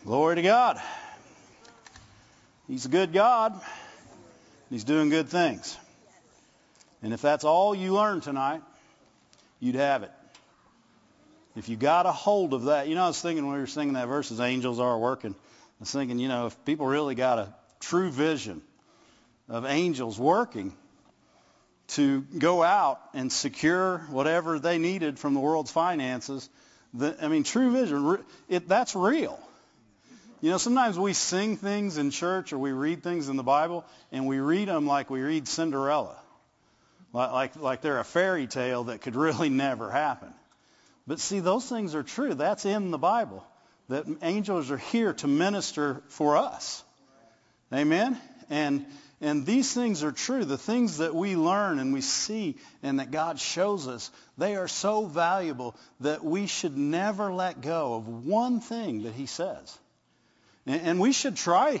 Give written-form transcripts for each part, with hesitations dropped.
Glory to God. He's a good God. He's doing good things. And if that's all you learn tonight, you'd have it. If you got a hold of that. I was thinking when we were singing that verse, as angels are working, I was thinking, if people really got a true vision of angels working to go out and secure whatever they needed from the world's finances, true vision, that's real. Sometimes we sing things in church or we read things in the Bible and we read them like we read Cinderella. Like they're a fairy tale that could really never happen. But see, those things are true. That's in the Bible. That angels are here to minister for us. Amen? And these things are true. The things that we learn and we see and that God shows us, they are so valuable that we should never let go of one thing that He says. And we should try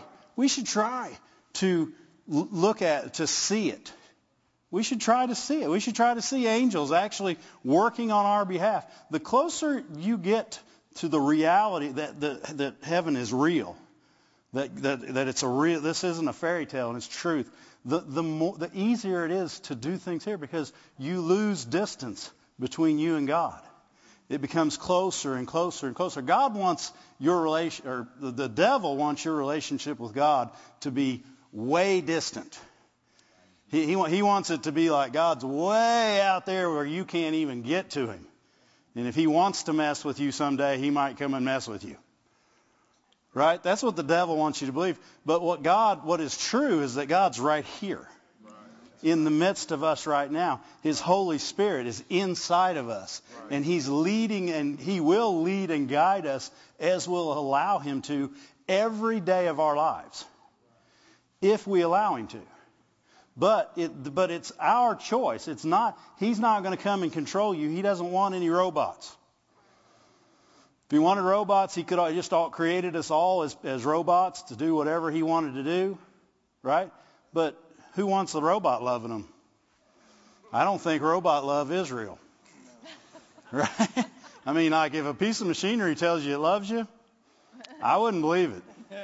to look at, to see it. We should try to see it. We should try to see angels actually working on our behalf. The closer you get to the reality that heaven is real, that it's a real, this isn't a fairy tale and it's truth, the easier it is to do things here because you lose distance between you and God. It becomes closer and closer and closer. God wants your relation, or the devil wants your relationship with God to be way distant. He wants it to be like God's way out there where you can't even get to Him. And if He wants to mess with you someday, He might come and mess with you. Right? That's what the devil wants you to believe. But what is true is that God's right here. In the midst of us right now. His Holy Spirit is inside of us. Right. And He's leading, and He will lead and guide us as we'll allow Him to every day of our lives. If we allow Him to. But it's our choice. He's not going to come and control you. He doesn't want any robots. If He wanted robots, He could have just created us all as robots to do whatever He wanted to do. Right? But who wants the robot loving them? I don't think robot love Israel. Right? If a piece of machinery tells you it loves you, I wouldn't believe it.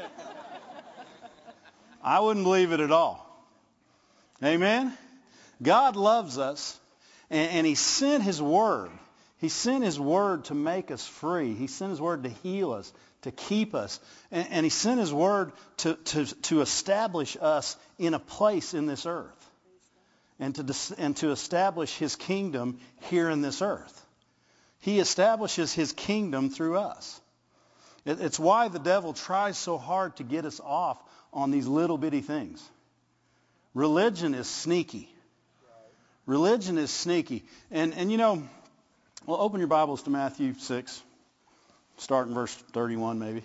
I wouldn't believe it at all. Amen? God loves us, and He sent His Word. He sent His Word to make us free. He sent His Word to heal us, to keep us. And He sent His Word to establish us in a place in this earth. And to establish His kingdom here in this earth. He establishes His kingdom through us. It's why the devil tries so hard to get us off on these little bitty things. Religion is sneaky. Religion is sneaky. And open your Bibles to Matthew 6. Start in verse 31 maybe.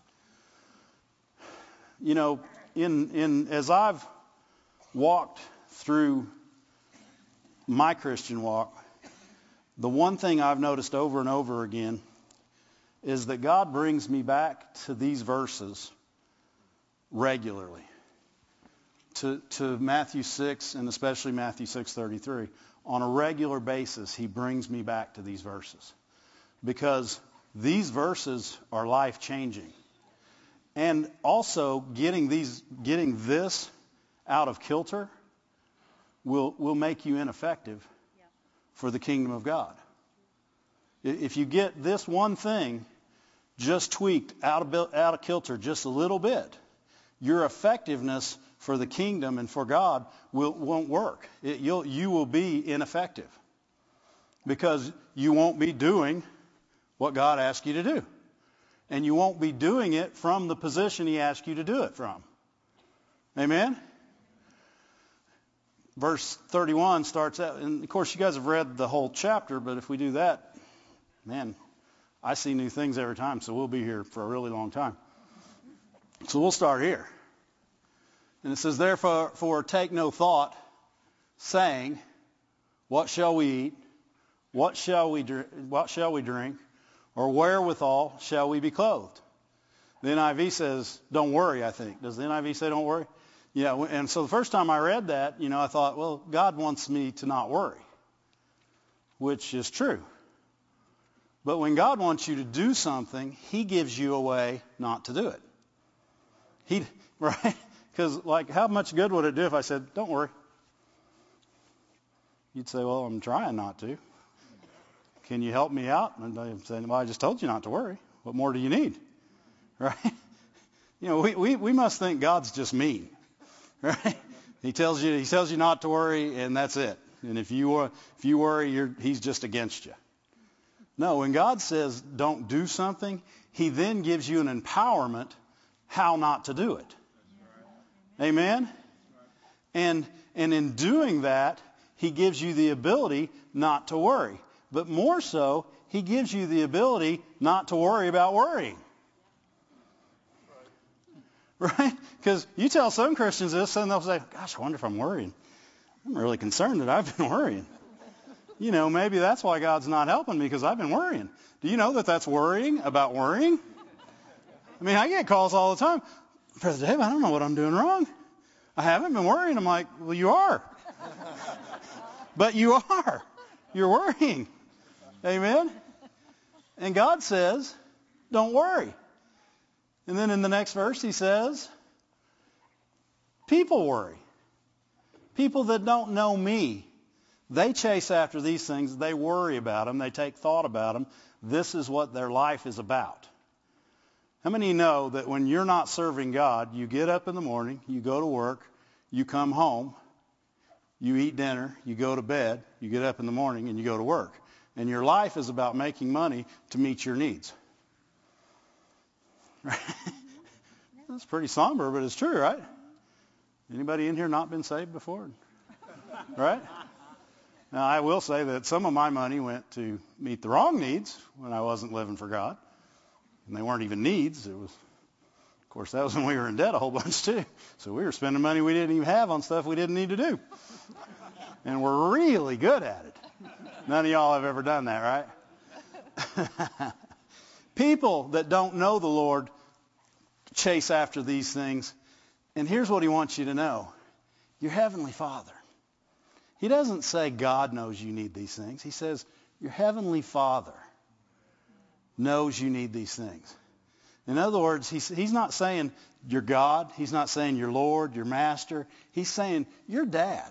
As I've walked through my Christian walk, the one thing I've noticed over and over again is that God brings me back to these verses regularly. To Matthew 6 and especially Matthew 6:33. On a regular basis, He brings me back to these verses. Because these verses are life-changing. And also getting this out of kilter will make you ineffective for the kingdom of God. If you get this one thing just tweaked out of kilter just a little bit, your effectiveness for the kingdom and for God won't work. You will be ineffective because you won't be doing what God asked you to do. And you won't be doing it from the position He asked you to do it from. Amen? Verse 31 starts out, and of course you guys have read the whole chapter, but if we do that, man, I see new things every time, so we'll be here for a really long time. So we'll start here. And it says, therefore take no thought, saying, what shall we eat? What shall we drink? Or wherewithal shall we be clothed? The NIV says, don't worry, I think. Does the NIV say don't worry? Yeah, and so the first time I read that, I thought, well, God wants me to not worry, which is true. But when God wants you to do something, he gives you a way not to do it. Right? Because, like, how much good would it do if I said, don't worry? You'd say, well, I'm trying not to. Can you help me out? And I'd say, well, I just told you not to worry. What more do you need? Right? You know, we must think God's just mean. Right? He tells you not to worry, and that's it. And if you worry, he's just against you. No, when God says don't do something, he then gives you an empowerment how not to do it. Amen? And in doing that, he gives you the ability not to worry. But more so, he gives you the ability not to worry about worrying. Right? Because you tell some Christians this, and they'll say, gosh, I wonder if I'm worrying. I'm really concerned that I've been worrying. You know, maybe that's why God's not helping me, because I've been worrying. Do you know that that's worrying about worrying? I mean, I get calls all the time. Brother Dave, I don't know what I'm doing wrong. I haven't been worrying. I'm like, well, you are. But you are. You're worrying. Amen? And God says, don't worry. And then in the next verse he says, people worry. People that don't know me, they chase after these things. They worry about them. They take thought about them. This is what their life is about. How many know that when you're not serving God, you get up in the morning, you go to work, you come home, you eat dinner, you go to bed, you get up in the morning, and you go to work. And your life is about making money to meet your needs. Right? That's pretty somber, but it's true, right? Anybody in here not been saved before? Right? Now, I will say that some of my money went to meet the wrong needs when I wasn't living for God. And they weren't even needs. It was, of course, that was when we were in debt a whole bunch too. So we were spending money we didn't even have on stuff we didn't need to do. And we're really good at it. None of y'all have ever done that, right? People that don't know the Lord chase after these things. And here's what he wants you to know. Your Heavenly Father. He doesn't say God knows you need these things. He says your Heavenly Father knows you need these things. In other words, he's not saying you're God. He's not saying your Lord, your Master. He's saying your dad.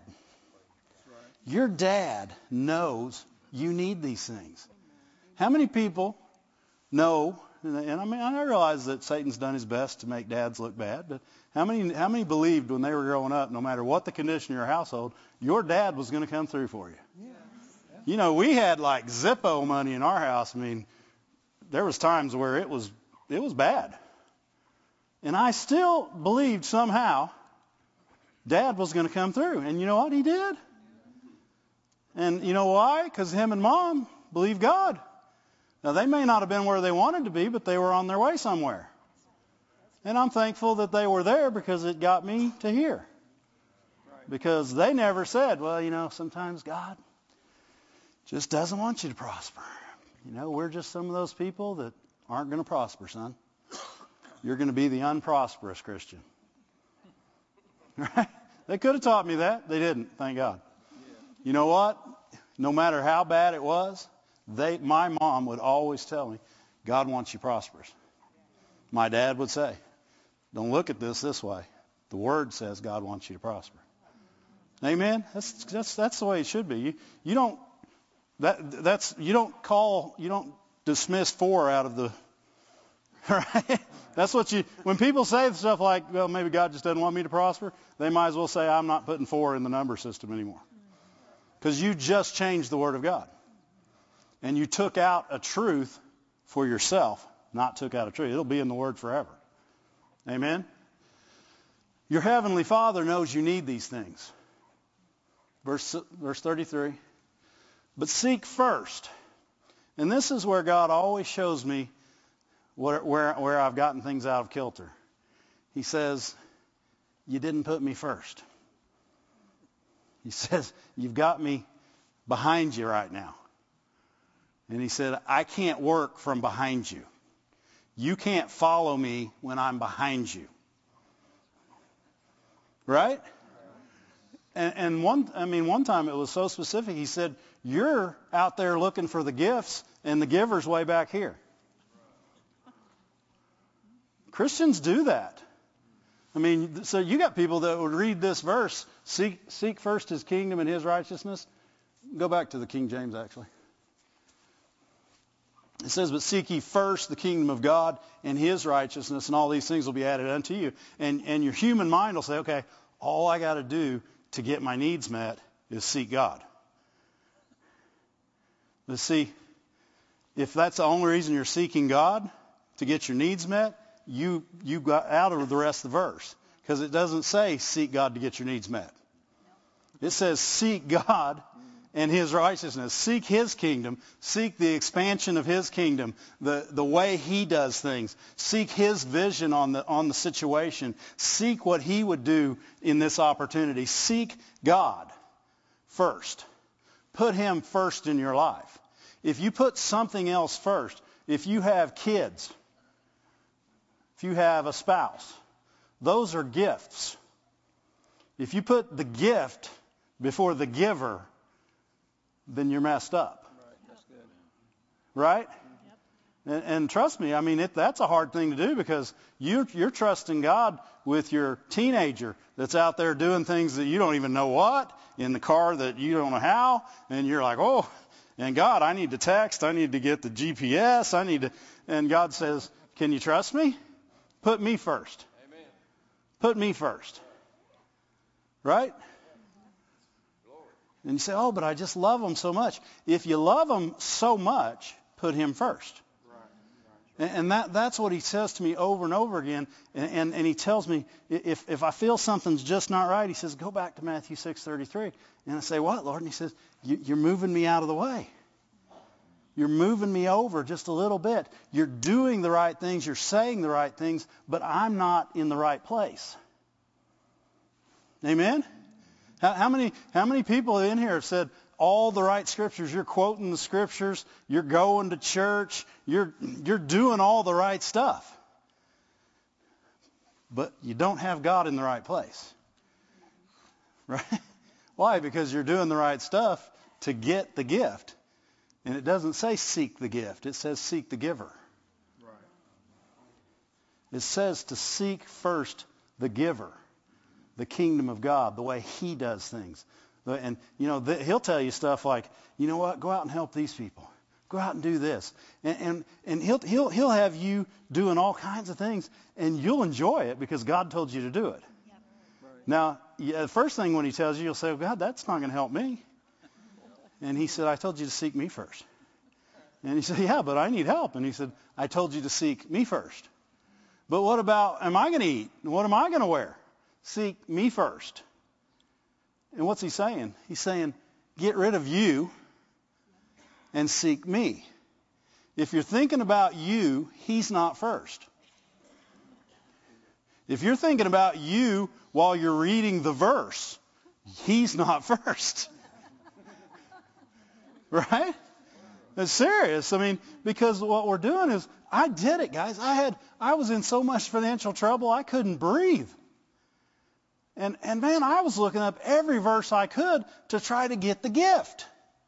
Your dad knows you need these things. How many people know, and I mean, I realize that Satan's done his best to make dads look bad, but how many believed when they were growing up, no matter what the condition of your household, your dad was going to come through for you? Yeah. You know, we had like Zippo money in our house. I mean, there was times where it was bad. And I still believed somehow Dad was going to come through. And you know what? He did. And you know why? Because him and Mom believed God. Now, they may not have been where they wanted to be, but they were on their way somewhere. And I'm thankful that they were there because it got me to here. Because they never said, well, you know, sometimes God just doesn't want you to prosper. You know, we're just some of those people that aren't going to prosper, son. You're going to be the unprosperous Christian. Right? They could have taught me that. They didn't, thank God. You know what? No matter how bad it was, my mom would always tell me, God wants you prosperous. My dad would say, don't look at this way. The Word says God wants you to prosper. Amen? That's the way it should be. You don't dismiss 4 out of the, right? That's what when people say stuff like, well, maybe God just doesn't want me to prosper, they might as well say, I'm not putting 4 in the number system anymore. Because you just changed the Word of God. And you took out a truth for yourself, not took out a truth. It'll be in the Word forever. Amen? Your Heavenly Father knows you need these things. Verse 33. But seek first. And this is where God always shows me where I've gotten things out of kilter. He says, you didn't put me first. He says, you've got me behind you right now. And he said, I can't work from behind you. You can't follow me when I'm behind you. Right? And one time it was so specific. He said, You're out there looking for the gifts, and the giver's way back here. Christians do that. I mean, so you got people that would read this verse, seek first his kingdom and his righteousness. Go back to the King James, actually. It says, but seek ye first the kingdom of God and his righteousness, and all these things will be added unto you. And your human mind will say, okay, all I got to do to get my needs met is seek God. But see, if that's the only reason you're seeking God, to get your needs met, you got out of the rest of the verse. Because it doesn't say seek God to get your needs met. It says seek God and his righteousness. Seek his kingdom. Seek the expansion of his kingdom, the way he does things. Seek his vision on the situation. Seek what he would do in this opportunity. Seek God first. Put him first in your life. If you put something else first, if you have kids, if you have a spouse, those are gifts. If you put the gift before the giver, then you're messed up. Right, that's good. Right? Yep. And trust me, I mean, that's a hard thing to do because you're trusting God with your teenager that's out there doing things that you don't even know what, in the car that you don't know how, and you're like, oh, and God, I need to text, I need to get the GPS, and God says, can you trust me? Put me first. Amen. Put me first. Right? And you say, oh, but I just love him so much. If you love him so much, put him first. Right. And that's what he says to me over and over again. And he tells me, if I feel something's just not right, he says, go back to Matthew 6:33. And I say, what, Lord? And he says, you're moving me out of the way. You're moving me over just a little bit. You're doing the right things. You're saying the right things, but I'm not in the right place. Amen? How many people in here have said all the right scriptures? You're quoting the scriptures. You're going to church. You're doing all the right stuff. But you don't have God in the right place. Right? Why? Because you're doing the right stuff to get the gift. And it doesn't say seek the gift. It says seek the giver. Right. It says to seek first the giver. The kingdom of God, the way he does things. And, he'll tell you stuff like, you know what, go out and help these people. Go out and do this. And he'll have you doing all kinds of things, and you'll enjoy it because God told you to do it. Yep. Right. Now, the first thing when he tells you, you'll say, oh, God, that's not going to help me. And he said, I told you to seek me first. And he said, yeah, but I need help. And he said, I told you to seek me first. But what about, am I going to eat? What am I going to wear? Seek me first. And what's he saying? He's saying, get rid of you and seek me. If you're thinking about you, he's not first. If you're thinking about you while you're reading the verse, he's not first. Right? It's serious. I mean, because what we're doing is, I did it, guys. I was in so much financial trouble, I couldn't breathe. And man, I was looking up every verse I could to try to get the gift.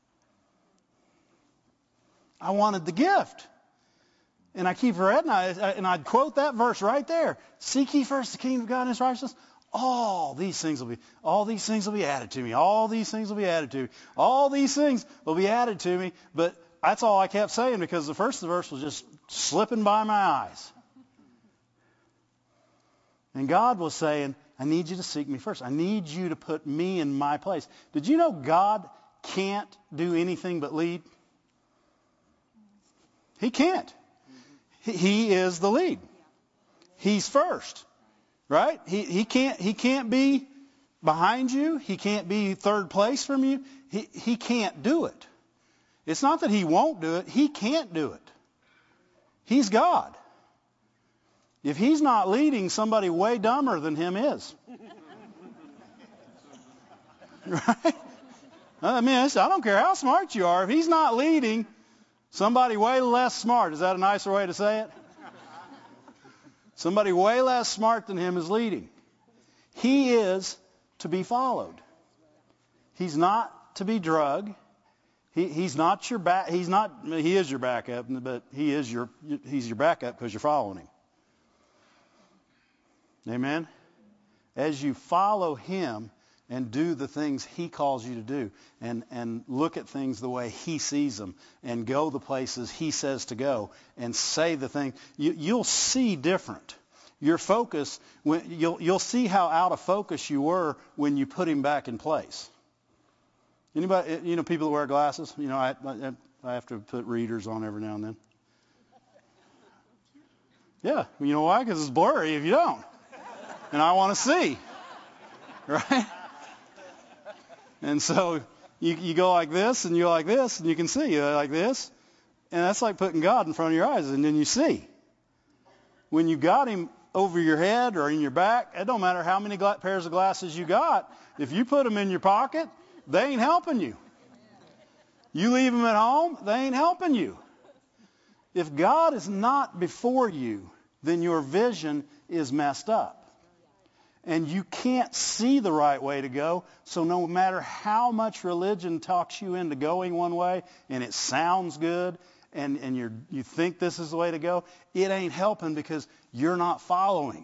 I wanted the gift. And I keep reading, and I'd quote that verse right there. Seek ye first the kingdom of God and his righteousness. All these things will be added to me. All these things will be added to me. All these things will be added to me. But that's all I kept saying because the first of the verse was just slipping by my eyes. And God was saying, I need you to seek me first. I need you to put me in my place. Did you know God can't do anything but lead? He can't. He is the lead. He's first. Right? He can't be behind you. He can't be third place from you. He can't do it. It's not that he won't do it. He can't do it. He's God. If he's not leading, somebody way dumber than him is. Right? I mean, I don't care how smart you are. If he's not leading, somebody way less smart. Is that a nicer way to say it? Somebody way less smart than him is leading. He is to be followed. He's not to be drugged. He's not your back. He is your backup, but he's your backup because you're following him. Amen. As you follow him and do the things he calls you to do, and look at things the way he sees them, and go the places he says to go, and say the thing, you'll see different. Your focus, you'll see how out of focus you were when you put him back in place. Anybody, people that wear glasses, I have to put readers on every now and then. Yeah, you know why? Because it's blurry if you don't. And I want to see, right? And so you go like this, and you're like this, and you can see like this. And that's like putting God in front of your eyes, and then you see. When you got him over your head or in your back, it don't matter how many pairs of glasses you got. If you put them in your pocket, they ain't helping you. You leave them at home, they ain't helping you. If God is not before you, then your vision is messed up. And you can't see the right way to go, so no matter how much religion talks you into going one way, and it sounds good, and you think this is the way to go, it ain't helping because you're not following.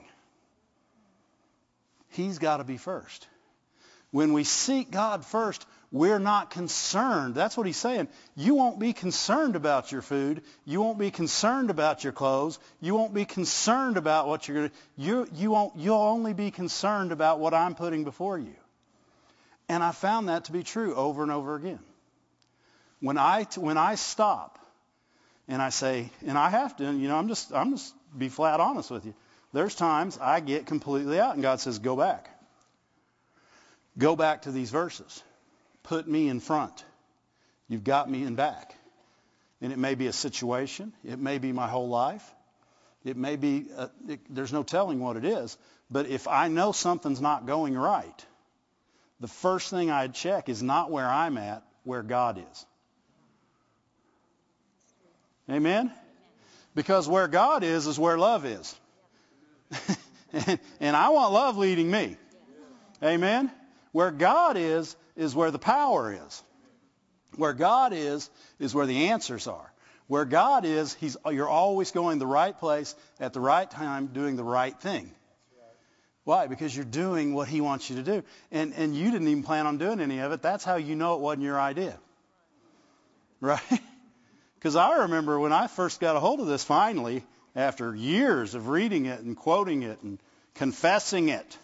He's got to be first. When we seek God first, we're not concerned. That's what he's saying. You won't be concerned about your food. You won't be concerned about your clothes. You won't be concerned about what you're going to. You'll only be concerned about what I'm putting before you. And I found that to be true over and over again. When I stop and I say, and I have to, I'm just be flat honest with you. There's times I get completely out, and God says, go back. Go back to these verses. Put me in front. You've got me in back. And it may be a situation. It may be my whole life. It may be, there's no telling what it is. But if I know something's not going right, the first thing I'd check is not where I'm at, where God is. Amen? Because where God is where love is. And I want love leading me. Amen? Where God is where the power is. Where God is where the answers are. Where God is, you're always going the right place at the right time, doing the right thing. Why? Because you're doing what he wants you to do. And you didn't even plan on doing any of it. That's how you know it wasn't your idea. Right? Because I remember when I first got a hold of this finally, after years of reading it and quoting it and confessing it.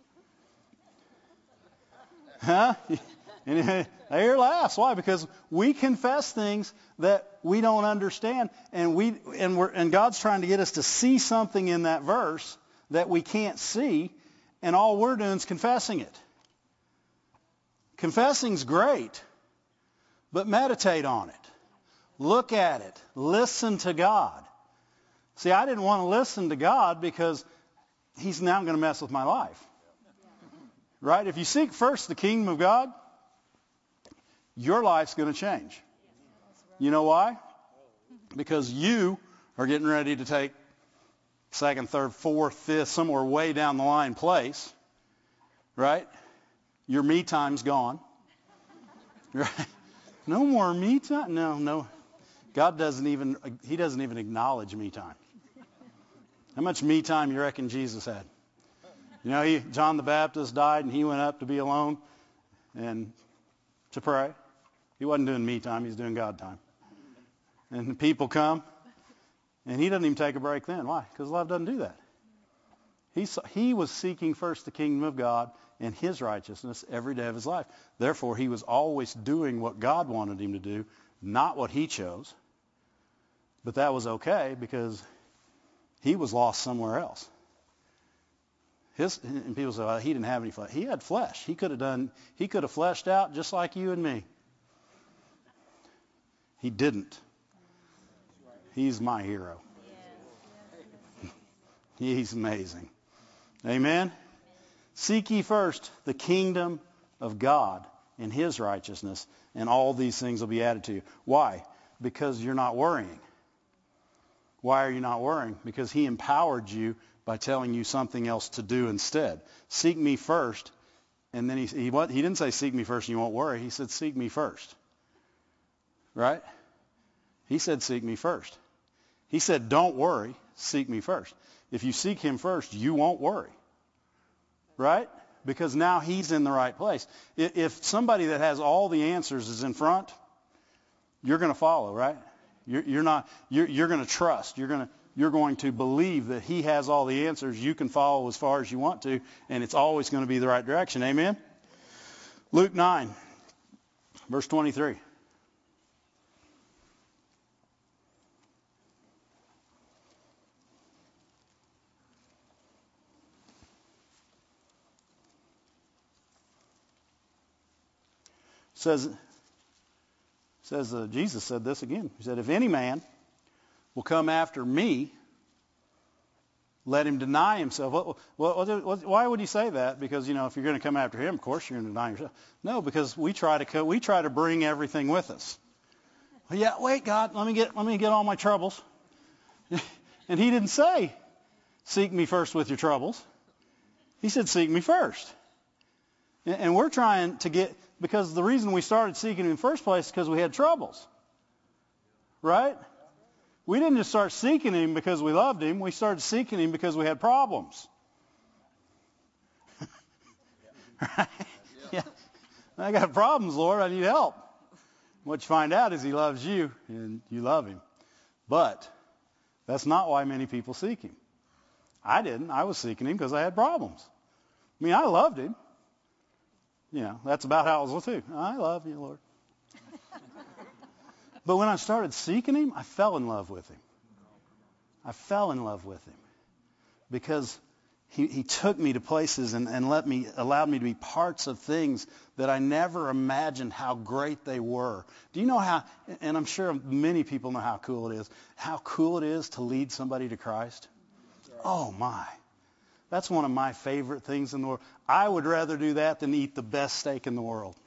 Huh? And I hear laughs. Why? Because we confess things that we don't understand, and God's trying to get us to see something in that verse that we can't see, and all we're doing is confessing it. Confessing's great, but meditate on it. Look at it. Listen to God. See, I didn't want to listen to God because he's now going to mess with my life. Right? If you seek first the kingdom of God, your life's going to change. You know why? Because you are getting ready to take second, third, fourth, fifth, somewhere way down the line place. Right? Your me time's gone. Right? No more me time? No. God doesn't even acknowledge me time. How much me time you reckon Jesus had? John the Baptist died and he went up to be alone and to pray. He wasn't doing me time, he was doing God time. And the people come and he doesn't even take a break then. Why? Because love doesn't do that. He was seeking first the kingdom of God and his righteousness every day of his life. Therefore, he was always doing what God wanted him to do, not what he chose. But that was okay because he was lost somewhere else. And people say, well, he didn't have any flesh. He had flesh. He could have fleshed out just like you and me. He didn't. He's my hero. He's amazing. Amen? Seek ye first the kingdom of God and his righteousness, and all these things will be added to you. Why? Because you're not worrying. Why are you not worrying? Because he empowered you by telling you something else to do instead. Seek me first. And then he didn't say seek me first and you won't worry. He said seek me first. right? He said, seek me first. He said, don't worry, seek me first. If you seek him first, you won't worry, right? Because now he's in the right place. If somebody that has all the answers is in front, you're going to follow, right? You're going to trust. You're going to believe that he has all the answers. You can follow as far as you want to, and it's always going to be the right direction. Amen? Luke 9, verse 23. Jesus said this again. He said, if any man will come after me, let him deny himself. Why would he say that? Because, if you're going to come after him, of course you're going to deny yourself. No, because we try to bring everything with us. Well, yeah, wait, God, let me get all my troubles. And he didn't say, seek me first with your troubles. He said, seek me first. And we're trying to get, because the reason we started seeking him in the first place is because we had troubles. Right? We didn't just start seeking him because we loved him. We started seeking him because we had problems. Right? Yeah. I got problems, Lord. I need help. What you find out is he loves you and you love him. But that's not why many people seek him. I didn't. I was seeking him because I had problems. I mean, I loved him. That's about how it was too. I love you, Lord. But when I started seeking him, I fell in love with him. I fell in love with him because he took me to places and allowed me to be parts of things that I never imagined how great they were. Do you know how, and I'm sure many people know how cool it is to lead somebody to Christ? Oh my. That's one of my favorite things in the world. I would rather do that than eat the best steak in the world.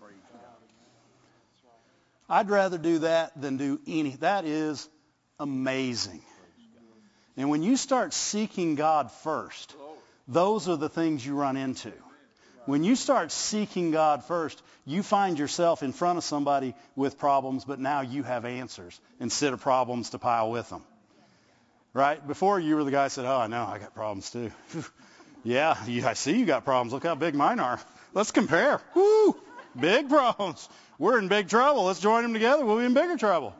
I'd rather do that than do any. That is amazing. And when you start seeking God first, those are the things you run into. When you start seeking God first, you find yourself in front of somebody with problems, but now you have answers instead of problems to pile with them. Right? Before you were the guy who said, oh, I know, I got problems too. Yeah, I see you got problems. Look how big mine are. Let's compare. Woo! Big problems. We're in big trouble. Let's join them together. We'll be in bigger trouble.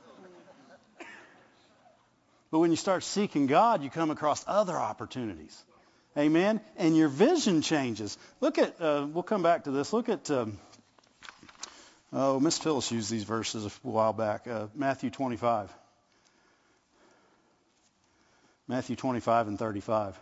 But when you start seeking God, you come across other opportunities. Amen? And your vision changes. Look at, we'll come back to this. Look at, Miss Phyllis used these verses a while back. Matthew 25. Matthew 25 and 35.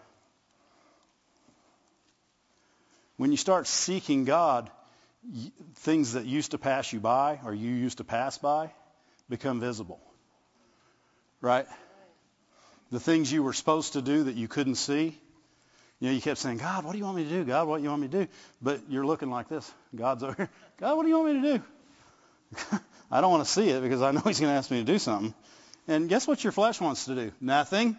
When you start seeking God, things that used to pass you by or you used to pass by become visible. Right? The things you were supposed to do that you couldn't see. You kept saying, God, what do you want me to do? God, what do you want me to do? But you're looking like this. God's over here. God, what do you want me to do? I don't want to see it because I know he's going to ask me to do something. And guess what your flesh wants to do? Nothing.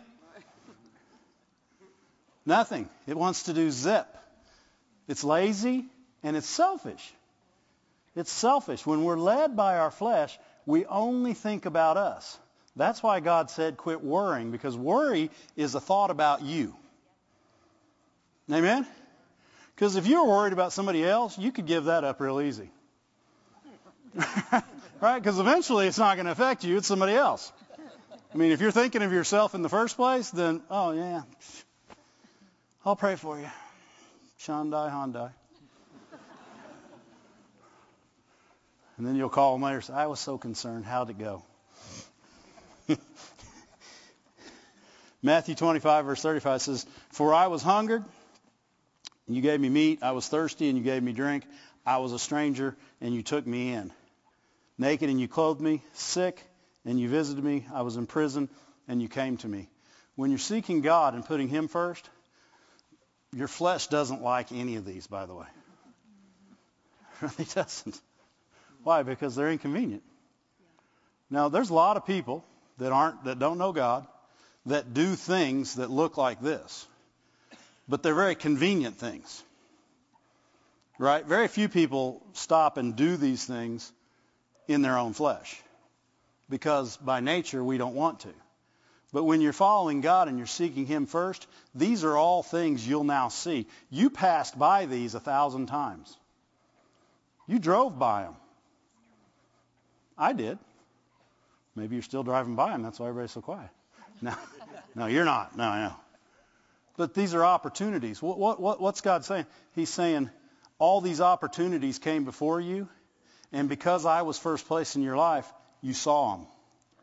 Nothing. It wants to do zip. It's lazy and it's selfish. It's selfish. When we're led by our flesh, we only think about us. That's why God said quit worrying, because worry is a thought about you. Amen? Because if you're worried about somebody else, you could give that up real easy. Right? Because eventually it's not going to affect you. It's somebody else. I mean, if you're thinking of yourself in the first place, then, oh, yeah, I'll pray for you. Shandai, Handai. And then you'll call them later and say, I was so concerned. How'd it go? Matthew 25, verse 35 says, for I was hungered, and you gave me meat. I was thirsty, and you gave me drink. I was a stranger, and you took me in. Naked, and you clothed me. Sick, and you visited me. I was in prison, and you came to me. When you're seeking God and putting him first, your flesh doesn't like any of these, by the way. It really doesn't. Why? Because they're inconvenient. Now, there's a lot of people that don't know God, that do things that look like this. But they're very convenient things. Right? Very few people stop and do these things in their own flesh. because by nature we don't want to. But when you're following God and you're seeking Him first, these are all things you'll now see. You passed by these 1,000 times. You drove by them. I did. Maybe you're still driving by them. That's why everybody's so quiet. No, you're not. No. But these are opportunities. What's God saying? He's saying all these opportunities came before you, and because I was first place in your life, you saw them.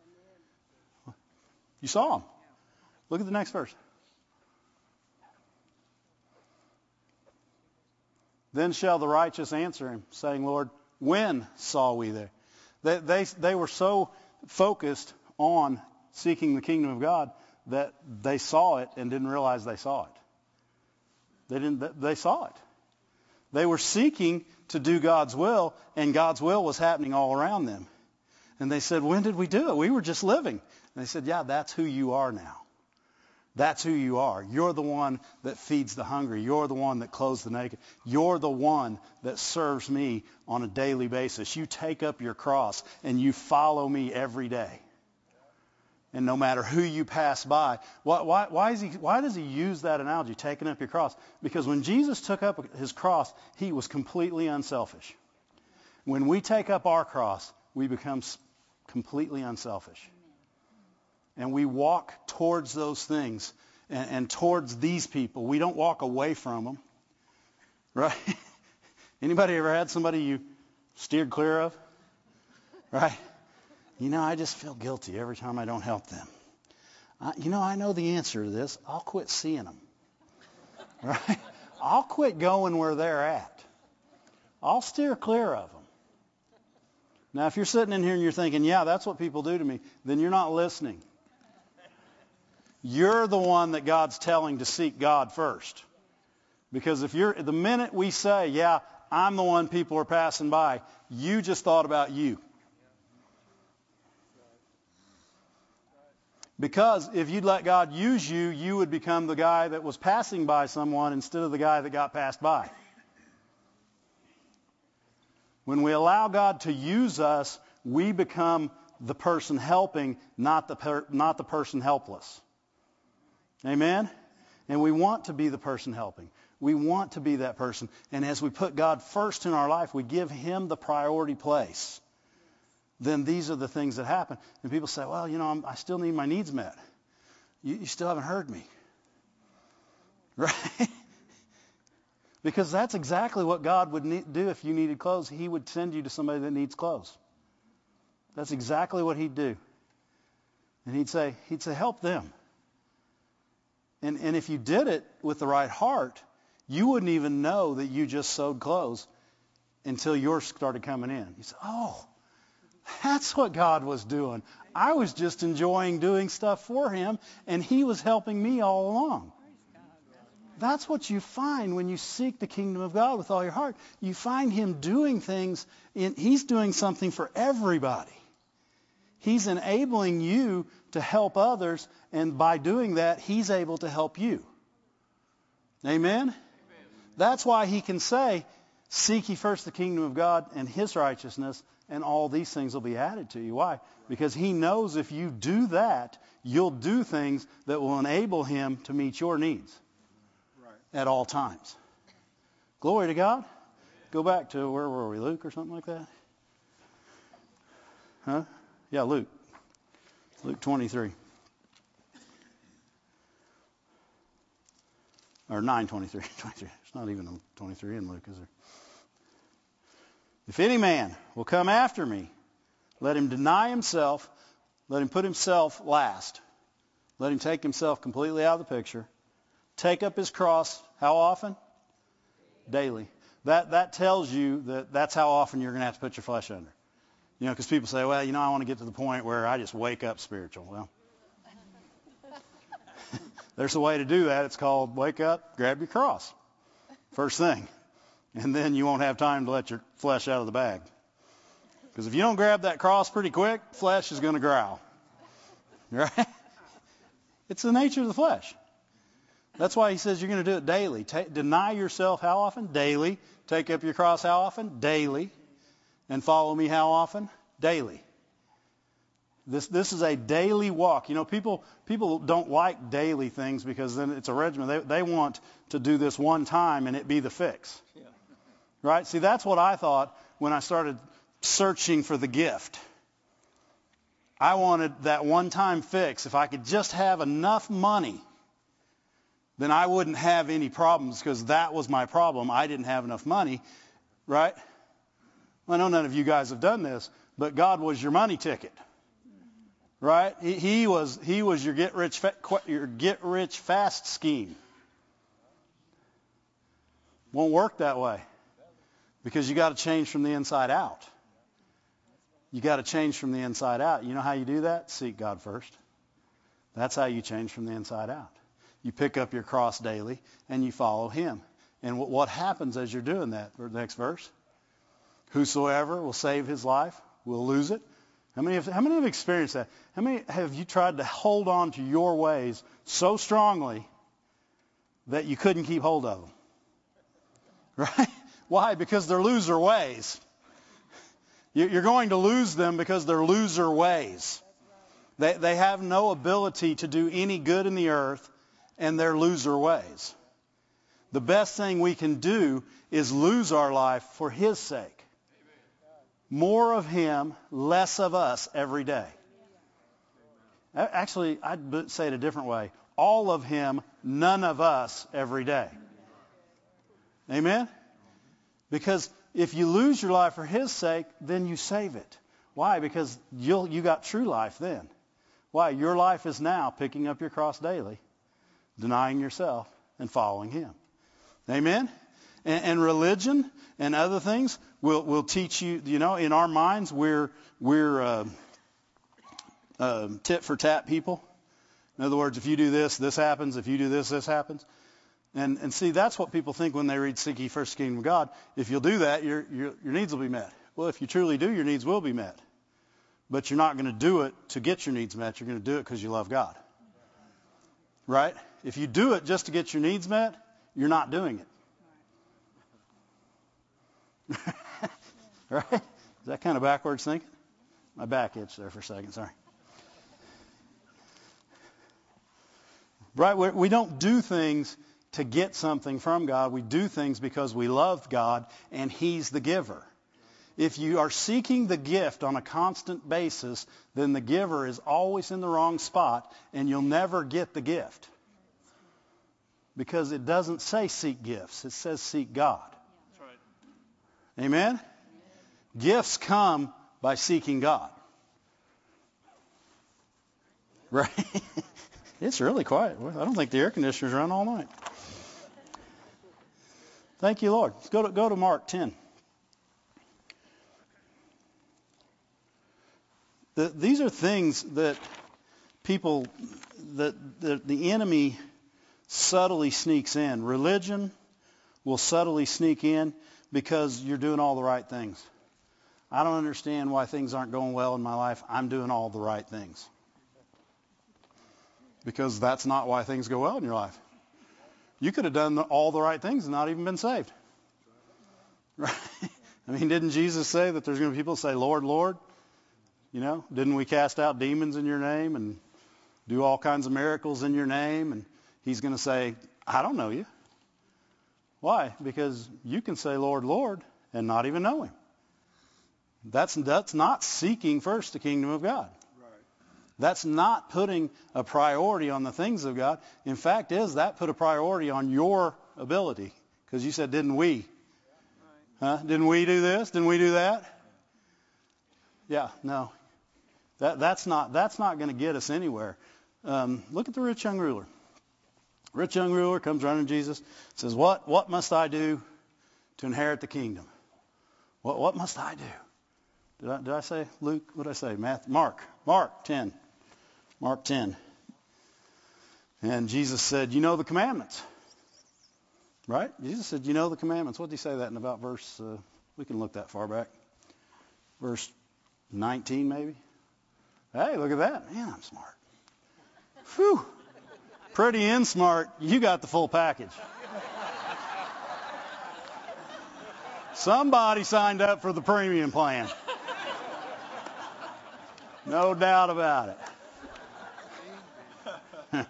You saw them. Look at the next verse. Then shall the righteous answer him, saying, Lord, when saw we there? They were so focused on seeking the kingdom of God that they saw it and didn't realize they saw it. They saw it. They were seeking to do God's will, and God's will was happening all around them. And they said, when did we do it? We were just living. And they said, yeah, that's who you are now. That's who you are. You're the one that feeds the hungry. You're the one that clothes the naked. You're the one that serves me on a daily basis. You take up your cross and you follow me every day. And no matter who you pass by, why does he use that analogy, taking up your cross? Because when Jesus took up his cross, he was completely unselfish. When we take up our cross, we become completely unselfish. And we walk towards those things and towards these people. We don't walk away from them. Right? Anybody ever had somebody you steered clear of? Right? I just feel guilty every time I don't help them. I know the answer to this. I'll quit seeing them. Right? I'll quit going where they're at. I'll steer clear of them. Now, if you're sitting in here and you're thinking, yeah, that's what people do to me, then you're not listening. You're the one that God's telling to seek God first. Because the minute we say, yeah, I'm the one people are passing by, you just thought about you. Because if you'd let God use you, you would become the guy that was passing by someone instead of the guy that got passed by. When we allow God to use us, we become the person helping, not the person helpless. Amen? And we want to be the person helping. We want to be that person. And as we put God first in our life, we give Him the priority place. Then these are the things that happen. And people say, well, I still need my needs met. You still haven't heard me. Right? Because that's exactly what God would do if you needed clothes. He would send you to somebody that needs clothes. That's exactly what He'd do. And He'd say, help them. And if you did it with the right heart, you wouldn't even know that you just sewed clothes until yours started coming in. You say, oh, that's what God was doing. I was just enjoying doing stuff for Him, and He was helping me all along. That's what you find when you seek the kingdom of God with all your heart. You find Him doing things. He's doing something for everybody. He's enabling you to help others, and by doing that, He's able to help you. Amen? That's why He can say, seek ye first the kingdom of God and His righteousness, and all these things will be added to you. Why? Because He knows if you do that, you'll do things that will enable Him to meet your needs at all times. Glory to God. Go back to, where were we, Luke or something like that? Huh? Yeah, Luke. Luke 23. Or 9:23. 23. It's not even 23 in Luke, is there? If any man will come after me, let him deny himself, let him put himself last. Let him take himself completely out of the picture. Take up his cross, how often? Daily. That tells you that's how often you're going to have to put your flesh under. Because people say, well, I want to get to the point where I just wake up spiritual. Well, there's a way to do that. It's called wake up, grab your cross. First thing. And then you won't have time to let your flesh out of the bag. Because if you don't grab that cross pretty quick, flesh is going to growl. Right? It's the nature of the flesh. That's why He says you're going to do it daily. Deny yourself how often? Daily. Take up your cross how often? Daily. And follow me how often? Daily. This is a daily walk. You know, people don't like daily things because then it's a regimen. They want to do this one time and it be the fix. Yeah. Right? See, that's what I thought when I started searching for the gift. I wanted that one-time fix. If I could just have enough money, then I wouldn't have any problems, because that was my problem. I didn't have enough money, right? I know none of you guys have done this, but God was your money ticket, right? He was your get rich fast scheme. Won't work that way, because you got to change from the inside out. You got to change from the inside out. You know how you do that? Seek God first. That's how you change from the inside out. You pick up your cross daily and you follow Him. And what happens as you're doing that? Next verse. Whosoever will save his life will lose it. How many have experienced that? How many have you tried to hold on to your ways so strongly that you couldn't keep hold of them? Right? Why? Because they're loser ways. You're going to lose them because they're loser ways. They have no ability to do any good in the earth, and they're loser ways. The best thing we can do is lose our life for His sake. More of Him, less of us every day. Actually, I'd say it a different way. All of Him, none of us every day. Amen? Because if you lose your life for His sake, then you save it. Why? Because you got true life then. Why? Your life is now picking up your cross daily, denying yourself, and following Him. Amen? And religion and other things will teach you, you know, in our minds, we're tit for tat people. In other words, if you do this, this happens. If you do this, this happens. And see, that's what people think when they read Seek ye first the kingdom of God. If you'll do that, your needs will be met. Well, if you truly do, your needs will be met. But you're not going to do it to get your needs met. You're going to do it because you love God. Right? If you do it just to get your needs met, you're not doing it. Right? Is that kind of backwards thinking? My back itched there for a second. Sorry. Right? We don't do things to get something from God. We do things because we love God and He's the giver. If you are seeking the gift on a constant basis, then the giver is always in the wrong spot and you'll never get the gift. Because it doesn't say seek gifts. It says seek God. That's right. Amen? Gifts come by seeking God. Right? It's really quiet. I don't think the air conditioner's run all night. Thank you, Lord. Let's go to Mark 10. These are things that people, that the enemy subtly sneaks in. Religion will subtly sneak in because you're doing all the right things. I don't understand why things aren't going well in my life. I'm doing all the right things. Because that's not why things go well in your life. You could have done all the right things and not even been saved. Right? I mean, didn't Jesus say that there's going to be people say, Lord, Lord? You know, didn't we cast out demons in your name and do all kinds of miracles in your name? And He's going to say, I don't know you. Why? Because you can say, Lord, Lord, and not even know Him. That's not seeking first the kingdom of God. That's not putting a priority on the things of God. In fact, that put a priority on your ability. Because you said, didn't we? Huh? Didn't we do this? Didn't we do that? Yeah, no. That's not going to get us anywhere. Look at the rich young ruler. Rich young ruler comes running to Jesus, says, What must I do to inherit the kingdom? What must I do? Did I say Luke? What did I say? Mark 10. Mark 10. And Jesus said, you know the commandments. Right? Jesus said, you know the commandments. What did He say that in about verse, we can look that far back. Verse 19 maybe. Hey, look at that. Man, I'm smart. Whew. Pretty and smart. You got the full package. Somebody signed up for the premium plan. No doubt about it.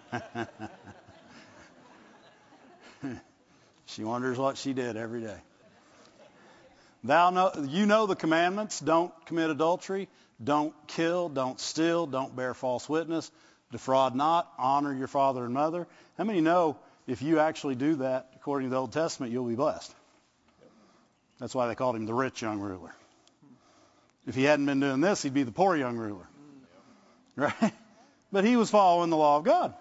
She wonders what she did every day. You know the commandments. Don't commit adultery. Don't kill. Don't steal. Don't bear false witness. Defraud not. Honor your father and mother. How many know if you actually do that, according to the Old Testament, you'll be blessed? That's why they called him the rich young ruler. If he hadn't been doing this, he'd be the poor young ruler. Right? But he was following the law of God.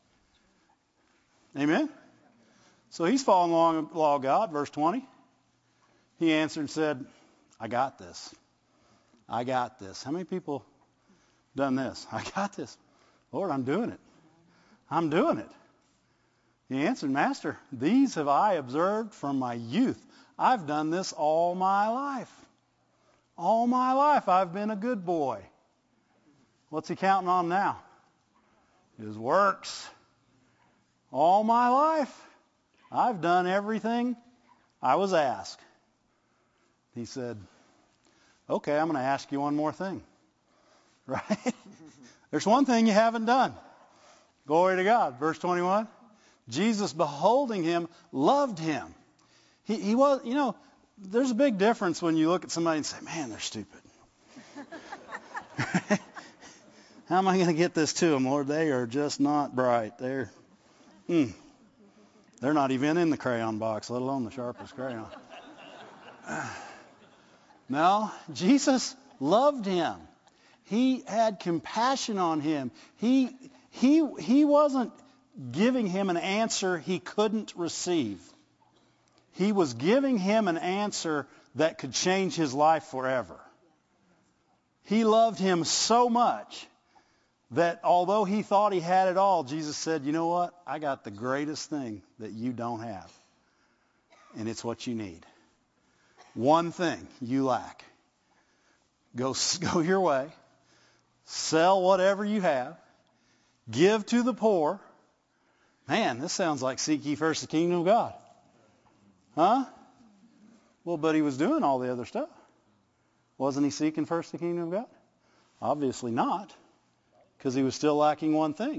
Amen? So he's following the law of God. Verse 20. He answered and said, I got this. I got this. How many people done this? I got this. Lord, I'm doing it. I'm doing it. He answered, Master, these have I observed from my youth. I've done this all my life. All my life I've been a good boy. What's he counting on now? His works. All my life I've done everything I was asked. He said, okay, I'm going to ask you one more thing. Right? There's one thing you haven't done. Glory to God. Verse 21. Jesus, beholding him, loved him. He was, there's a big difference when you look at somebody and say, man, they're stupid. How am I going to get this to them, Lord? They are just not bright. They're not even in the crayon box, let alone the sharpest crayon. No, Jesus loved him. He had compassion on him. He wasn't giving him an answer he couldn't receive. He was giving him an answer that could change his life forever. He loved him so much that although he thought he had it all, Jesus said, you know what? I got the greatest thing that you don't have. And it's what you need. One thing you lack. Go your way. Sell whatever you have. Give to the poor. Man, this sounds like seek ye first the kingdom of God. Huh? Well, but he was doing all the other stuff. Wasn't he seeking first the kingdom of God? Obviously not, because he was still lacking one thing.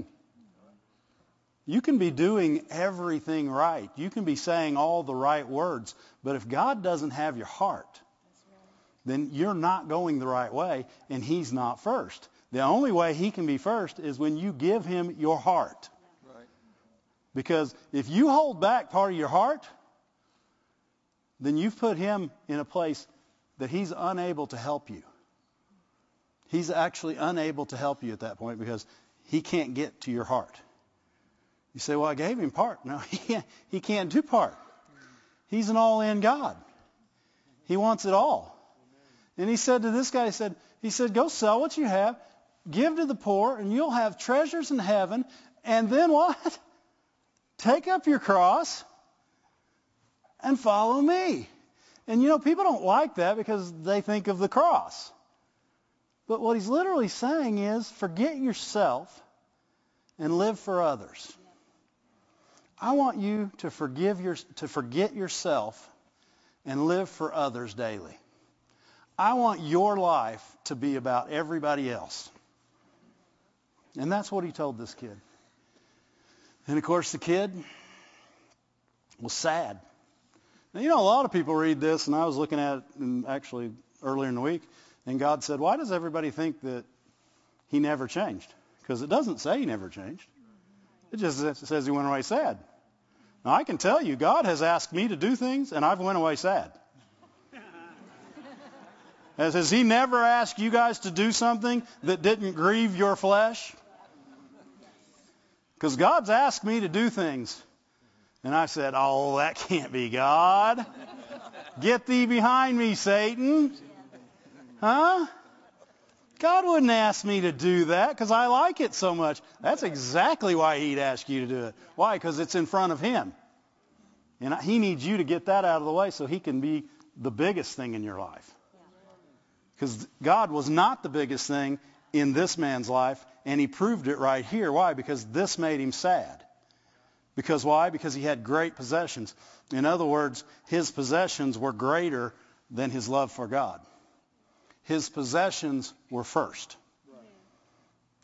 You can be doing everything right. You can be saying all the right words. But if God doesn't have your heart, then you're not going the right way, and he's not first. The only way he can be first is when you give him your heart. Right. Because if you hold back part of your heart, then you've put him in a place that he's unable to help you. He's actually unable to help you at that point because he can't get to your heart. You say, well, I gave him part. No, he can't do part. He's an all-in God. He wants it all. And he said to this guy, he said, go sell what you have, give to the poor, and you'll have treasures in heaven. And then what? Take up your cross and follow me. And people don't like that because they think of the cross. But what he's literally saying is, forget yourself and live for others. I want you to forget yourself and live for others daily. I want your life to be about everybody else. And that's what he told this kid. And of course the kid was sad. Now, a lot of people read this, and I was looking at it actually earlier in the week, and God said, why does everybody think that he never changed? Because it doesn't say he never changed. It just says he went away sad. Now, I can tell you, God has asked me to do things, and I've went away sad. Has he never asked you guys to do something that didn't grieve your flesh? Because God's asked me to do things. And I said, oh, that can't be God. Get thee behind me, Satan. Huh? God wouldn't ask me to do that because I like it so much. That's exactly why he'd ask you to do it. Why? Because it's in front of him. And he needs you to get that out of the way so he can be the biggest thing in your life. Because God was not the biggest thing in this man's life, and he proved it right here. Why? Because this made him sad. Because why? Because he had great possessions. In other words, his possessions were greater than his love for God. His possessions were first.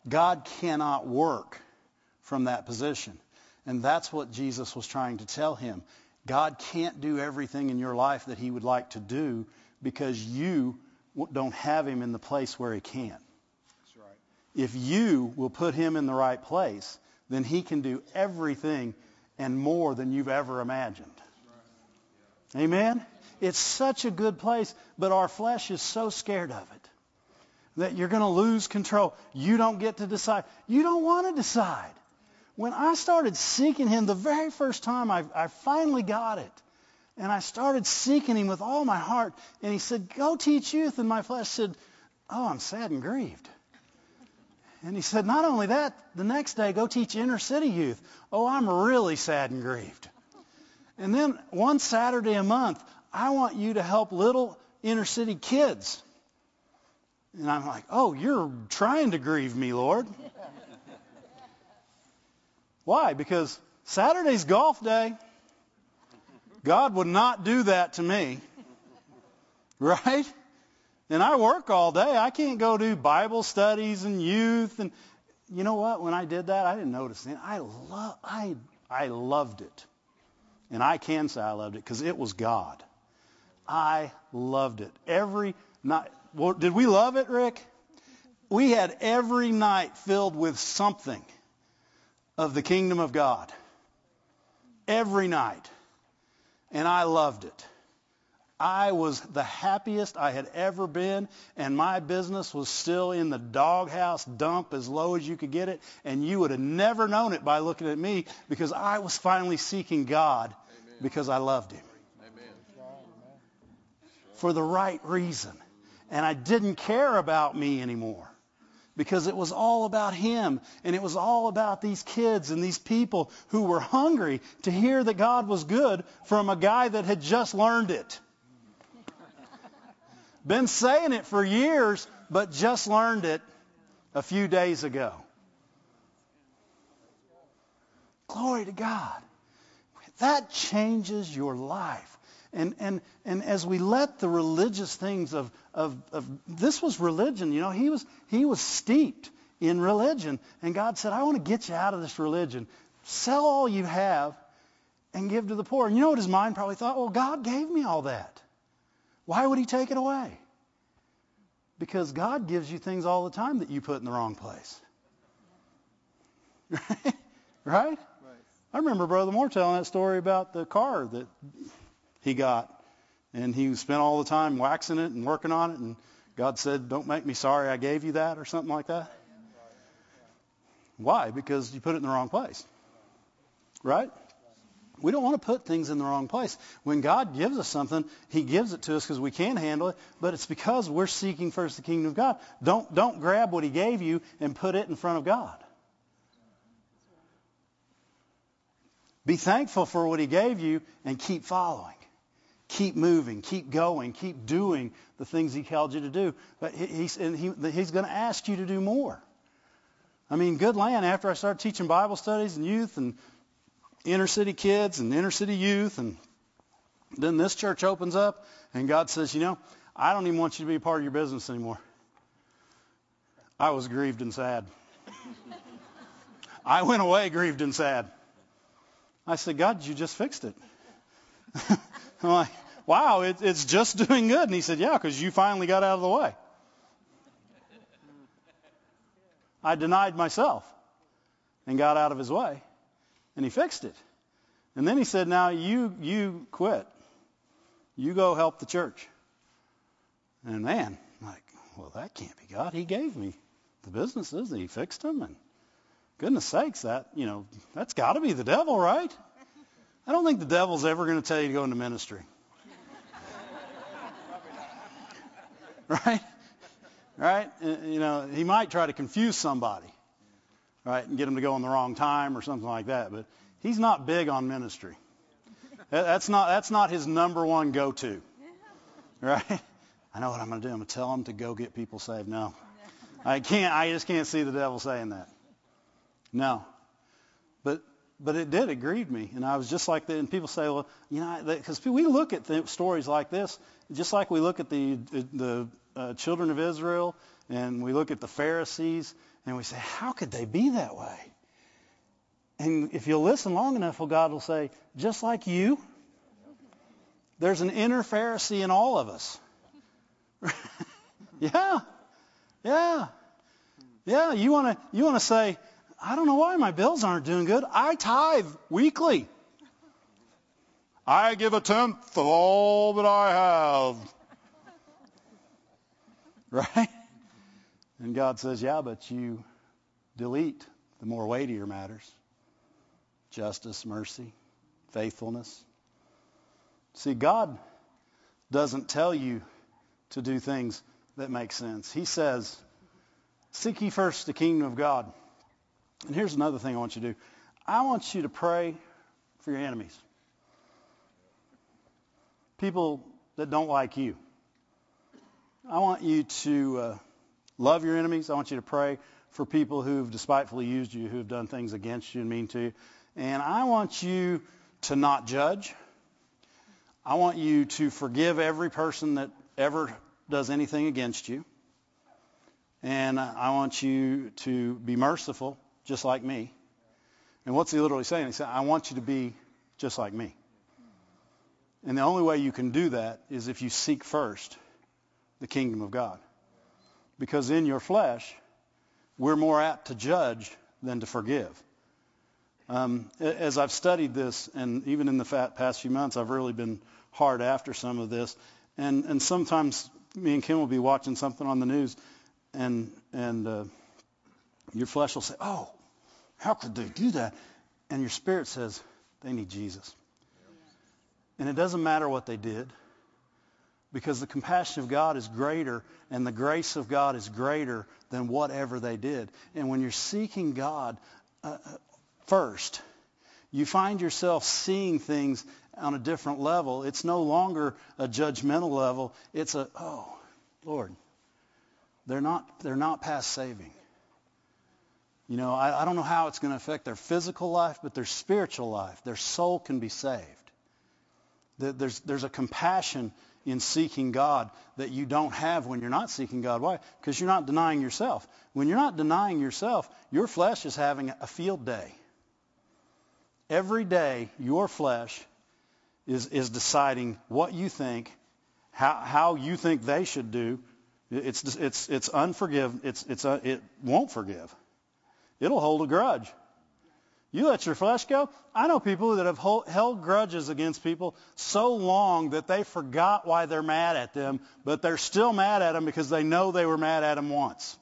God cannot work from that position. And that's what Jesus was trying to tell him. God can't do everything in your life that he would like to do because you don't have him in the place where he can. That's right. If you will put him in the right place, then he can do everything and more than you've ever imagined. That's right. Amen? It's such a good place, but our flesh is so scared of it that you're going to lose control. You don't get to decide. You don't want to decide. When I started seeking him, the very first time I finally got it, and I started seeking him with all my heart, and he said, go teach youth, and my flesh said, oh, I'm sad and grieved. And he said, not only that, the next day, go teach inner city youth. Oh, I'm really sad and grieved. And then one Saturday a month, I want you to help little inner city kids. And I'm like, oh, you're trying to grieve me, Lord. Why? Because Saturday's golf day. God would not do that to me. Right? And I work all day. I can't go do Bible studies and youth. And you know what? When I did that, I didn't notice it. I loved it. And I can say I loved it because it was God. I loved it. Every night. Well, did we love it, Rick? We had every night filled with something of the kingdom of God. Every night. And I loved it. I was the happiest I had ever been, and my business was still in the doghouse dump as low as you could get it, and you would have never known it by looking at me because I was finally seeking God. Amen. Because I loved him. Amen. For the right reason. And I didn't care about me anymore because it was all about him, and it was all about these kids and these people who were hungry to hear that God was good from a guy that had just learned it. Been saying it for years, but just learned it a few days ago. Glory to God. That changes your life. And as we let the religious things of this was religion, you know, he was steeped in religion. And God said, I want to get you out of this religion. Sell all you have and give to the poor. And you know what his mind probably thought? Well, God gave me all that. Why would he take it away? Because God gives you things all the time that you put in the wrong place. Right? I remember Brother Moore telling that story about the car that he got. And he spent all the time waxing it and working on it. And God said, don't make me sorry I gave you that or something like that. Why? Because you put it in the wrong place. Right? We don't want to put things in the wrong place. When God gives us something, he gives it to us because we can handle it, but it's because we're seeking first the kingdom of God. Don't grab what he gave you and put it in front of God. Be thankful for what he gave you and keep following. Keep moving, keep going, keep doing the things he called you to do. But he's going to ask you to do more. I mean, good land, after I started teaching Bible studies and youth and inner city kids and inner city youth, and then this church opens up and God says, you know, I don't even want you to be a part of your business anymore. I was grieved and sad. I went away grieved and sad. I said, God, you just fixed it. I'm like, wow, it's just doing good. And he said, yeah, because you finally got out of the way. I denied myself and got out of his way. And he fixed it. And then he said, now you quit. You go help the church. And man, I'm like, well, that can't be God. He gave me the businesses and he fixed them. And goodness sakes, that's got to be the devil, right? I don't think the devil's ever going to tell you to go into ministry. Right? Right? He might try to confuse somebody. Right, and get him to go on the wrong time or something like that. But he's not big on ministry. That's not his number one go-to. Right? I know what I'm going to do. I'm going to tell him to go get people saved. No. I just can't see the devil saying that. No. But it did. It grieved me. And I was just like that. And people say, well, because we look at stories like this, just like we look at the children of Israel, and we look at the Pharisees, And we say, how could they be that way? And if you'll listen long enough, God will say, just like you, there's an inner Pharisee in all of us. Yeah. You want to say, I don't know why my bills aren't doing good. I tithe weekly. I give 1/10 of all that I have. Right? And God says, yeah, but you delete the more weightier matters. Justice, mercy, faithfulness. See, God doesn't tell you to do things that make sense. He says, seek ye first the kingdom of God. And here's another thing I want you to do. I want you to pray for your enemies. People that don't like you. I want you to love your enemies. I want you to pray for people who've despitefully used you, who've done things against you and mean to you. And I want you to not judge. I want you to forgive every person that ever does anything against you. And I want you to be merciful, just like me. And what's he literally saying? He said, I want you to be just like me. And the only way you can do that is if you seek first the kingdom of God. Because in your flesh, we're more apt to judge than to forgive. As I've studied this, and even in the past few months, I've really been hard after some of this. And sometimes me and Kim will be watching something on the news, and your flesh will say, oh, how could they do that? And your spirit says, they need Jesus. And it doesn't matter what they did, because the compassion of God is greater and the grace of God is greater than whatever they did. And when you're seeking God first, you find yourself seeing things on a different level. It's no longer a judgmental level. It's a, oh, Lord, they're not past saving. You know, I don't know how it's going to affect their physical life, but their spiritual life, their soul can be saved. There's a compassion in seeking God that you don't have when you're not seeking God. Why? Because you're not denying yourself. When you're not denying yourself, your flesh is having a field day. Every day, your flesh is deciding what you think, how you think they should do. It's unforgive. It won't forgive. It'll hold a grudge. You let your flesh go. I know people that have held grudges against people so long that they forgot why they're mad at them, but they're still mad at them because they know they were mad at them once.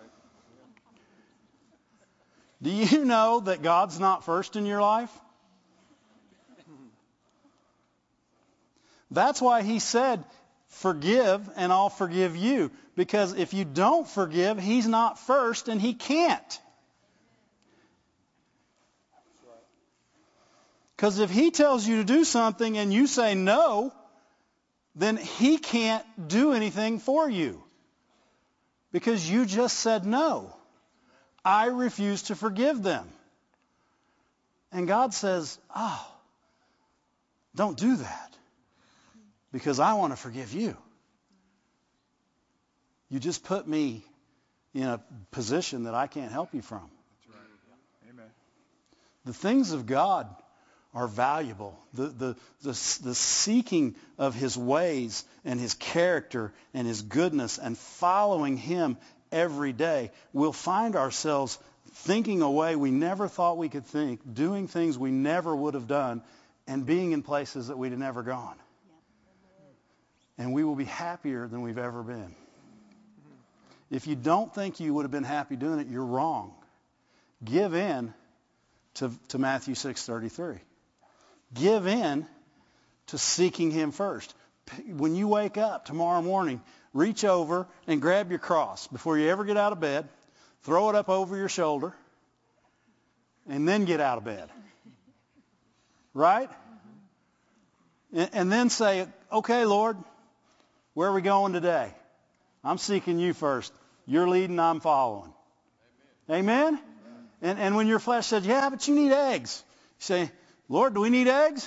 Do you know that God's not first in your life? That's why he said, forgive and I'll forgive you. Because if you don't forgive, he's not first and he can't. Because if he tells you to do something and you say no, then he can't do anything for you. Because you just said no. I refuse to forgive them. And God says, oh, don't do that. Because I want to forgive you. You just put me in a position that I can't help you from. That's right. Amen. The things of God are valuable. The seeking of his ways and his character and his goodness and following him every day, we'll find ourselves thinking a way we never thought we could think, doing things we never would have done, and being in places that we'd have never gone. And we will be happier than we've ever been. If you don't think you would have been happy doing it, you're wrong. Give in to Matthew 6:33. Give in to seeking him first. When you wake up tomorrow morning, reach over and grab your cross before you ever get out of bed. Throw it up over your shoulder. And then get out of bed. Right? And then say, okay, Lord, where are we going today? I'm seeking you first. You're leading, I'm following. Amen? And when your flesh says, yeah, but you need eggs. You say, Lord, do we need eggs?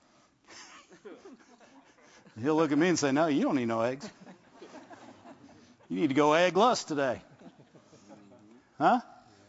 He'll look at me and say, no, you don't need no eggs. You need to go eggless today. Huh?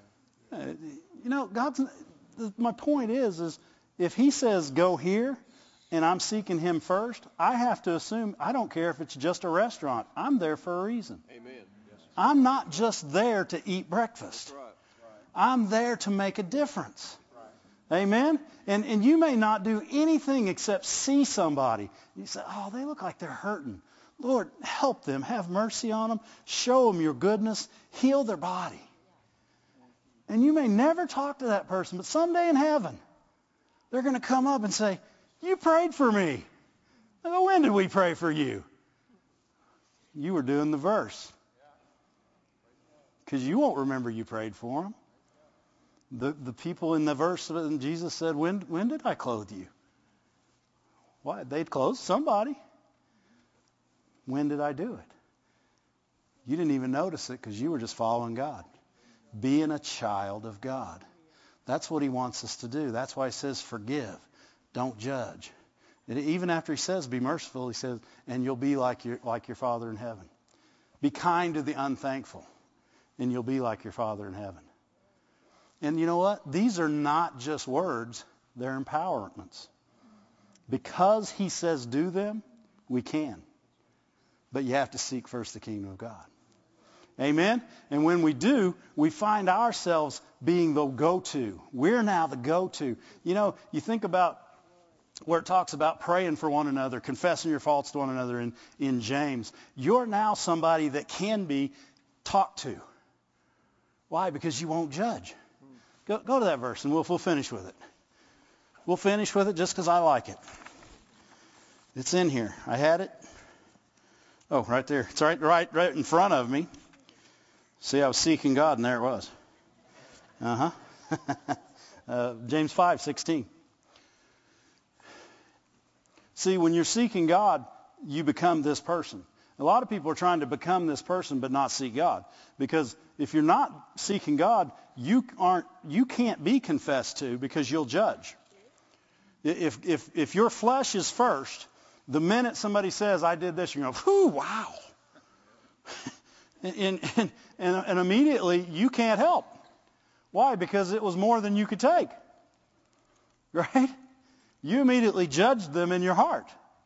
My point is if he says go here and I'm seeking him first, I have to assume, I don't care if it's just a restaurant. I'm there for a reason. Amen. Yes. I'm not just there to eat breakfast. That's right. I'm there to make a difference. Amen? And you may not do anything except see somebody. You say, oh, they look like they're hurting. Lord, help them. Have mercy on them. Show them your goodness. Heal their body. And you may never talk to that person, but someday in heaven, they're going to come up and say, you prayed for me. I go, when did we pray for you? You were doing the verse. Because you won't remember you prayed for them. The people in the verse, Jesus said, when did I clothe you? Why? They'd clothe somebody. When did I do it? You didn't even notice it because you were just following God. Being a child of God. That's what he wants us to do. That's why he says forgive. Don't judge. And even after he says be merciful, he says, and you'll be like your Father in heaven. Be kind to the unthankful, and you'll be like your Father in heaven. And you know what? These are not just words. They're empowerments. Because he says do them, we can. But you have to seek first the kingdom of God. Amen? And when we do, we find ourselves being the go-to. We're now the go-to. You know, you think about where it talks about praying for one another, confessing your faults to one another in James. You're now somebody that can be talked to. Why? Because you won't judge. Go to that verse and we'll finish with it. We'll finish with it just because I like it. It's in here. I had it. Oh, right there. It's right in front of me. See, I was seeking God, and there it was. James 5:16. See, when you're seeking God, you become this person. A lot of people are trying to become this person but not seek God. Because if you're not seeking God, you can't be confessed to because you'll judge. If your flesh is first, the minute somebody says, I did this, you go, whew, wow. and immediately you can't help. Why? Because it was more than you could take. Right? You immediately judged them in your heart.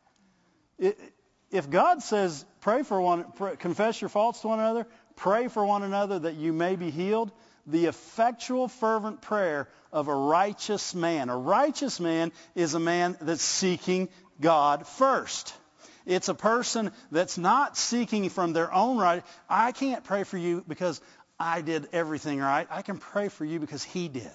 If God says, confess your faults to one another, pray for one another that you may be healed, the effectual, fervent prayer of a righteous man. A righteous man is a man that's seeking God first. It's a person that's not seeking from their own right. I can't pray for you because I did everything right. I can pray for you because he did.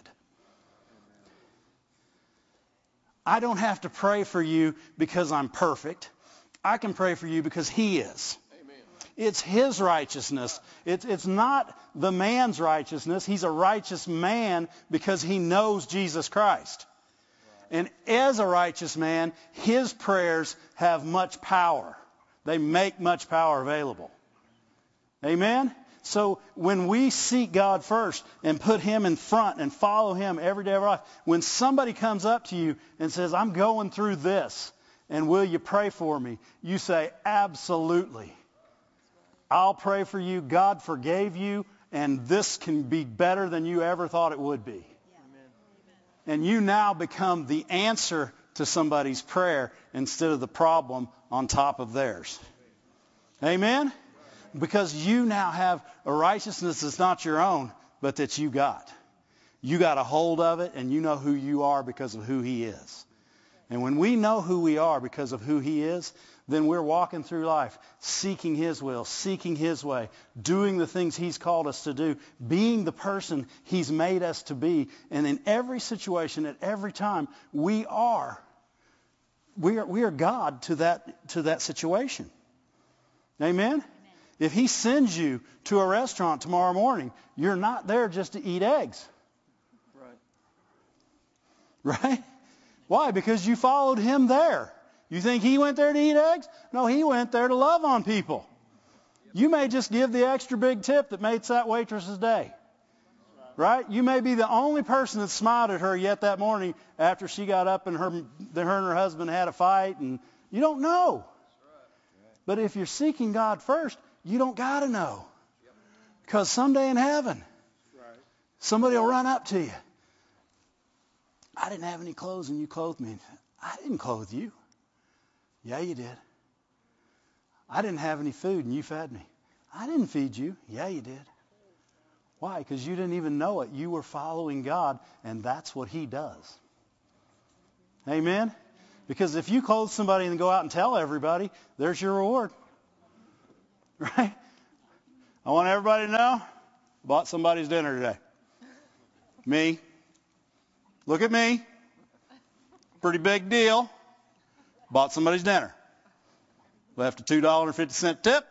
I don't have to pray for you because I'm perfect. I can pray for you because he is. Amen. It's his righteousness. It's not the man's righteousness. He's a righteous man because he knows Jesus Christ. Right. And as a righteous man, his prayers have much power. They make much power available. Amen? So when we seek God first and put him in front and follow him every day of our life, when somebody comes up to you and says, I'm going through this, and will you pray for me? You say, absolutely. I'll pray for you. God forgave you, and this can be better than you ever thought it would be. Yeah. And you now become the answer to somebody's prayer instead of the problem on top of theirs. Amen? Because you now have a righteousness that's not your own, but that you got. You got a hold of it, and you know who you are because of who he is. And when we know who we are because of who he is, then we're walking through life seeking his will, seeking his way, doing the things he's called us to do, being the person he's made us to be. And in every situation, at every time, we are God to that situation. Amen? If he sends you to a restaurant tomorrow morning, you're not there just to eat eggs. Right? Why? Because you followed him there. You think he went there to eat eggs? No, he went there to love on people. You may just give the extra big tip that makes that waitress's day. Right? You may be the only person that smiled at her yet that morning after she got up and her and her husband had a fight, and you don't know. But if you're seeking God first, you don't got to know. Because someday in heaven, Somebody will run up to you. I didn't have any clothes and you clothed me. I didn't clothe you. Yeah, you did. I didn't have any food and you fed me. I didn't feed you. Yeah, you did. Why? Because you didn't even know it. You were following God, and that's what he does. Amen? Because if you clothe somebody and go out and tell everybody, there's your reward. Right? I want everybody to know, I bought somebody's dinner today. Me. Look at me. Pretty big deal. Bought somebody's dinner. Left a $2.50 tip.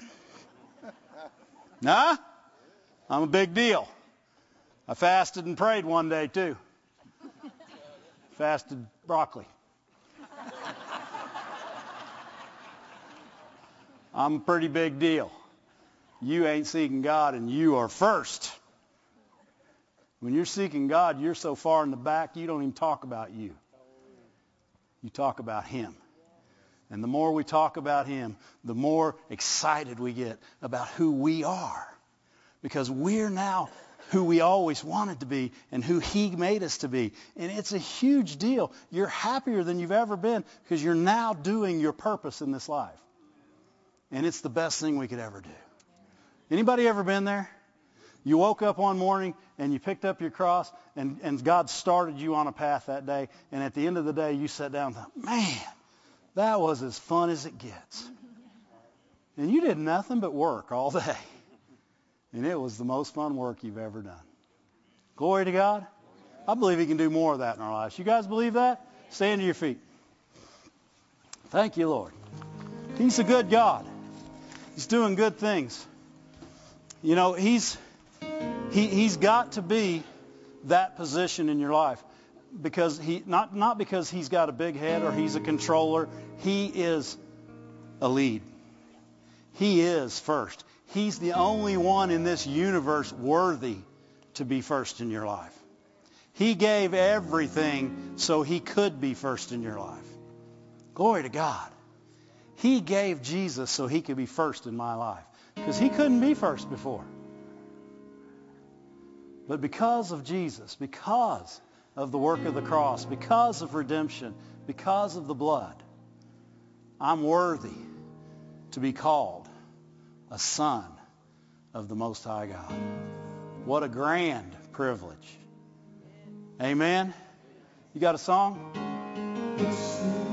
Nah? I'm a big deal. I fasted and prayed one day too. Fasted broccoli. I'm a pretty big deal. You ain't seeking God and you are first. When you're seeking God, you're so far in the back, you don't even talk about you. You talk about him. And the more we talk about him, the more excited we get about who we are. Because we're now who we always wanted to be and who he made us to be. And it's a huge deal. You're happier than you've ever been because you're now doing your purpose in this life. And it's the best thing we could ever do. Anybody ever been there? You woke up one morning and you picked up your cross and God started you on a path that day. And at the end of the day, you sat down and thought, man, that was as fun as it gets. And you did nothing but work all day. And it was the most fun work you've ever done. Glory to God. I believe he can do more of that in our lives. You guys believe that? Stand to your feet. Thank you, Lord. He's a good God. He's doing good things. You know, he's got to be that position in your life. Because not because he's got a big head or he's a controller. He is a lead. He is first. He's the only one in this universe worthy to be first in your life. He gave everything so he could be first in your life. Glory to God. He gave Jesus so he could be first in my life. Because he couldn't be first before. But because of Jesus, because of the work of the cross, because of redemption, because of the blood, I'm worthy to be called a son of the Most High God. What a grand privilege. Amen. You got a song?